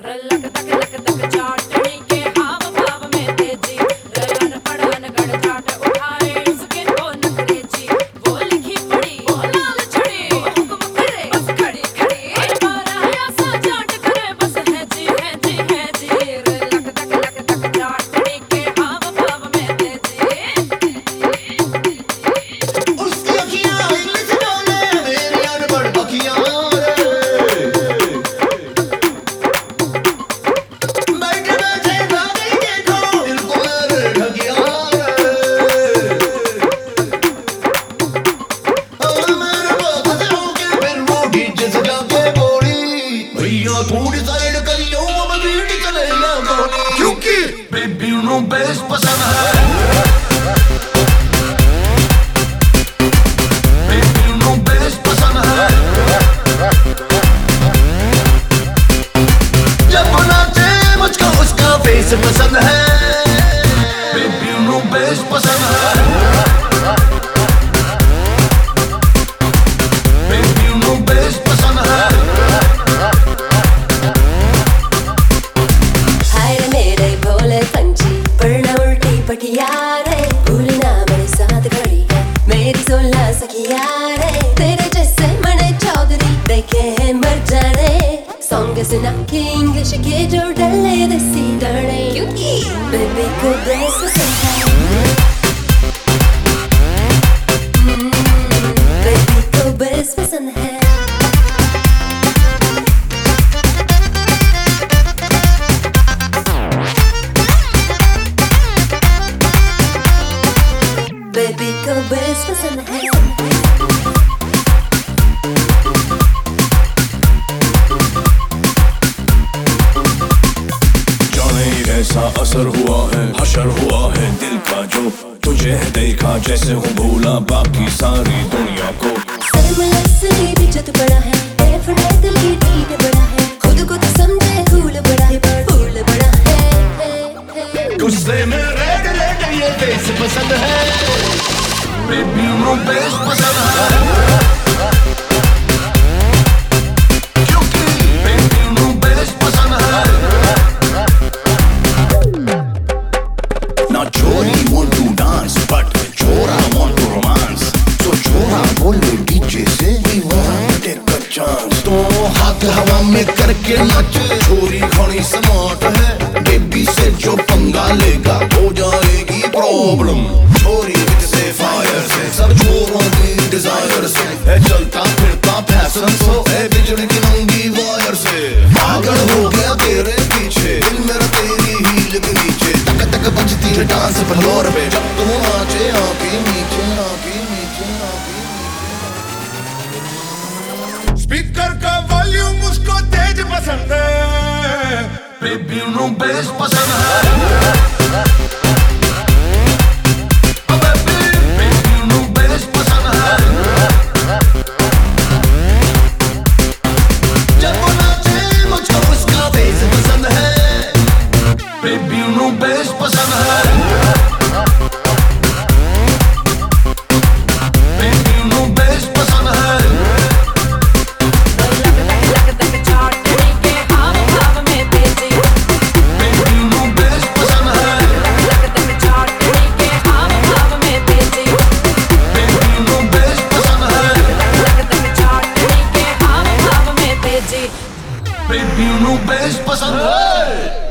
थोड़ी साइड करियो अब बीट चलेगा गोली, क्योंकि बेबी नु बेस पसंद है। बेबी नु बेस पसंद है। जब नाचे मुझको उसका फेस पसंद है। बेबी नु बेस पसंद है। भूलना मेरे साथ खड़ी है मेरी 16 सखिया रे, तेरे जैसे मने चौधरी देखे हैं मर जाने। सॉन्ग सुना के इंग्लिश के जो डले देसी डरे, क्योंकि बेबी को बेस पसंद है। बेबी को बेस पसंद है। बेबी को बेस पसंद है। जाने ऐसा असर हुआ है, हशर हुआ है दिल का, जो तुझे है देखा जैसे हूँ भूला बाकी सारी दुनिया को। भी जत बड़ा है, दिल की नींद बड़ा है, खुद को तो समझे फूल बड़ा है पर फूल बड़ा है। तुझसे मेरे ये बेस पसंद है। बेबी नु बेस पसंद है। क्योंकि बेबी नु बेस पसंद है। Now Chori want to dance, but Chora want to romance. So Chora बोले DJ से we want to take a chance. तो हाथ हवा में करके नाचे, छोरी घनी स्मार्ट है। बेबी से जो पंगा लेगा हो जाएगी प्रॉब्लम। छोरी से फायर से सब छोरों की डिजायर से है, चलता फिरता फैशन सो है, बिजली की नंगी वायर से पागल हो गया तेरे पीछे, दिल मेरा तेरी हील के नीचे। तक तक बजती है डांस फ्लोर पे, जब तू नाचे आके नीचे आके नीचे आके नीचे। स्पीकर का वॉल्यूम उसको तेज पसंद है। बेबी नु बेस पसंद है। बेबी नु बेस पसंद है। बेबी नु बेस पसंद है। बेबी नु बेस पसंद है। बेबी नु बेस पसंद है। बेबी नु बेस पसंद है।